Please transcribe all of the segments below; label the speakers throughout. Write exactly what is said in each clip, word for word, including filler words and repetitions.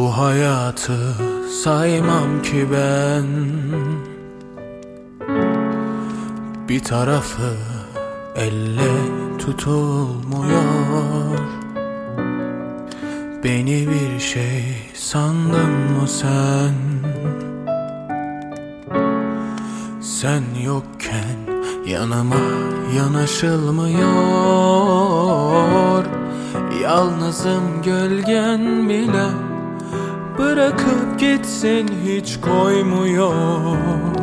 Speaker 1: Bu hayatı saymam ki ben, bir tarafı elle tutulmuyor. Beni bir şey sandın mı sen? Sen yokken yanıma yanaşılmıyor. Yalnızım, gölgen bile bırakıp gitsin hiç koymuyor.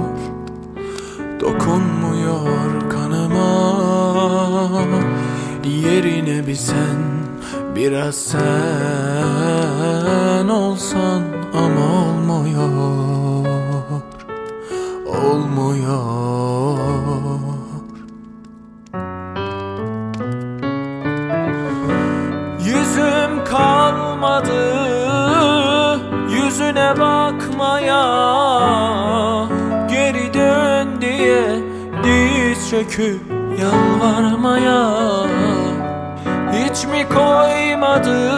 Speaker 1: Dokunmuyor kanıma, yerine bir sen, biraz sen olsan ama olmuyor, olmuyor. Yüzüm kalmadı yüzüne bakmaya, geri dön diye diz çöküp yalvarmaya. Hiç mi koymadı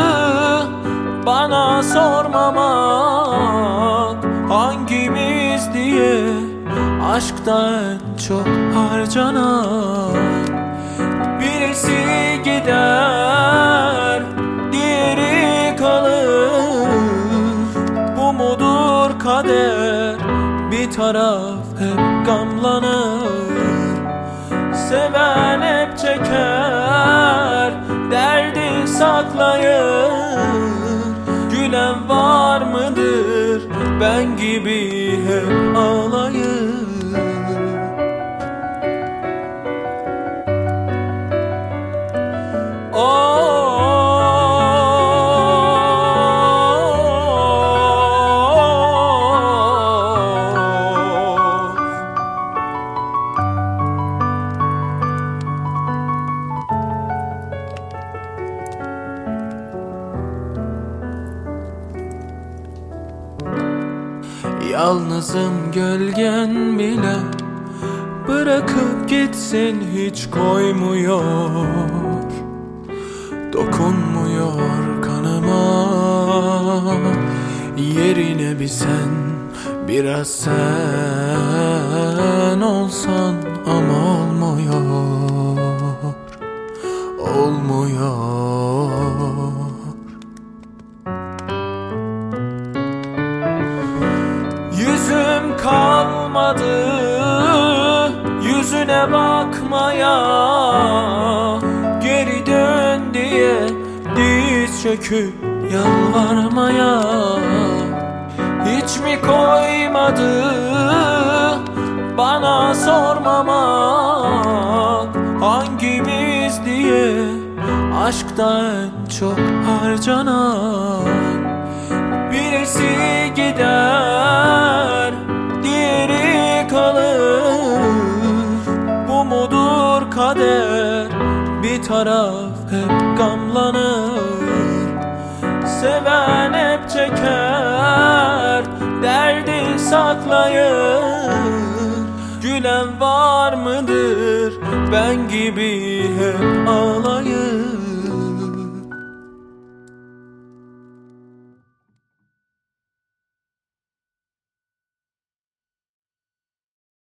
Speaker 1: bana sormamak, hangimiz diye aşkta en çok harcanan. Birisi gider, diğeri kalır. Bu mudur kader? Bir taraf hep gamlanır. Seven hep çeker, derdi saklayır. Gülen var mıdır ben gibi hep ağlayır? Yalnızım, gölgen bile bırakıp gitsin hiç koymuyor. Dokunmuyor kanıma, yerine bir sen, biraz sen olsan ama olmuyor, olmuyor. Yüzüm kalmadı yüzüne bakmaya, geri dön diye diz çöküp yalvarmaya. Hiç mi koymadı bana sormamak, hangimiz diye aşkta en çok harcanan. Birisi gider, diğeri kalır. Bu mudur kader? Bir taraf hep gamlanır. Seven hep çeker, derdi saklayır. Gülen var mıdır ben gibi hep ağlayır?